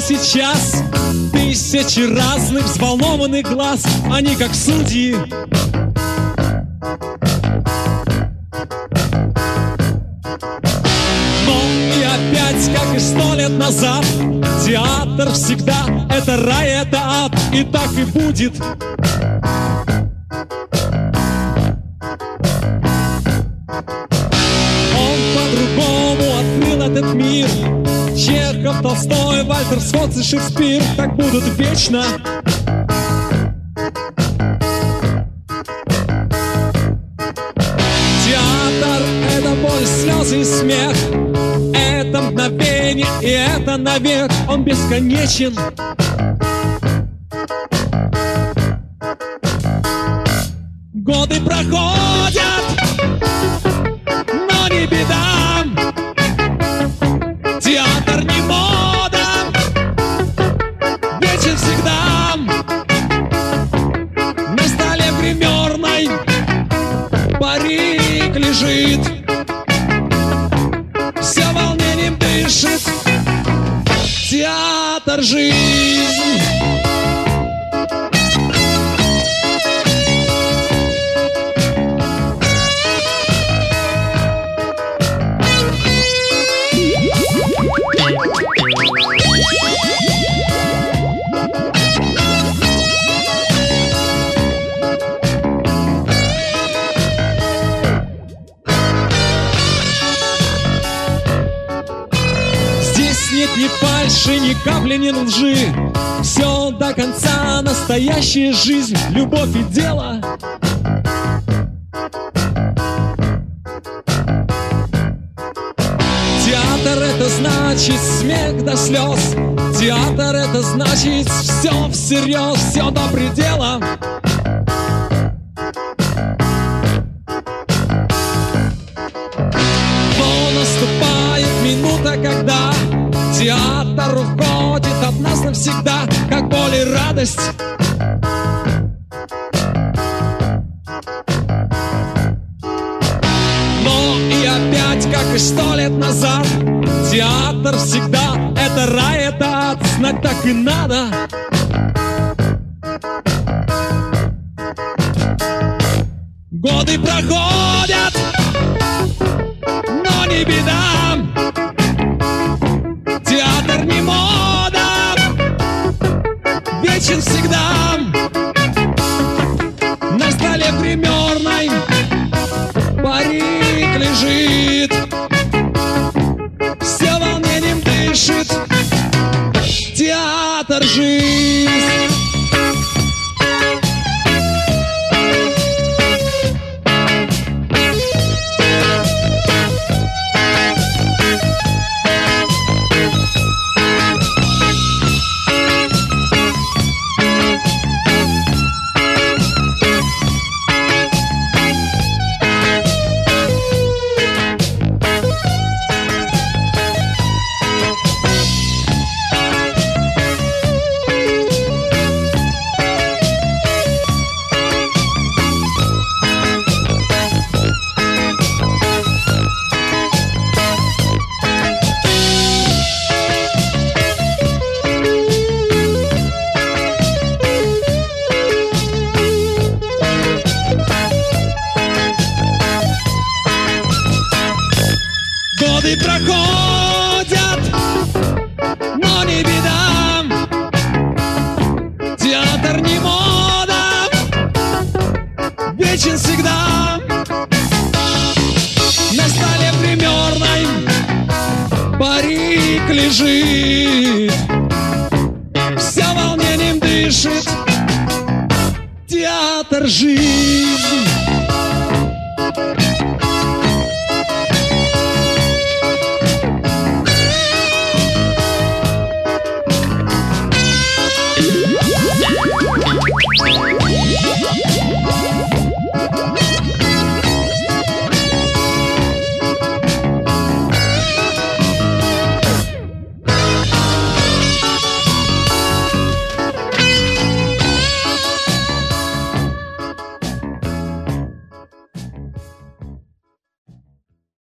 сейчас тысячи разных взволнованных глаз, они как судьи. Но и опять, как и 100 лет назад, театр всегда это рай, это ад, и так и будет. Он по-другому открыл этот мир. Чехов, Толстой, Вальтер Скотт и Шекспир так будут вечно. Театр — это боль, слезы и смех, это мгновение и это навек, он бесконечен. Годы проходят, но не беда. Театр не мода, вечен всегда. На столе гримерной парик лежит, все волнением дышит. Театр — жизнь. Нет ни фальши, ни капли, ни лжи. Все до конца, настоящая жизнь, любовь и дело. Театр — это значит смех до слез. Театр — это значит все всерьез, все до предела. Но наступает минута, когда театр уходит от нас навсегда, как боль и радость. Но и опять, как и 100 лет назад, театр всегда это рай, это ад, знать так и надо. Годы проходят, но не беда. Театр не мода, вечен всегда. На столе гримерной парик лежит, все волнением дышит. Театр — жизнь. Годы проходят, но не беда. Театр не мода, вечен всегда. На столе гримерной парик лежит, все волнением дышит. Театр — жизнь.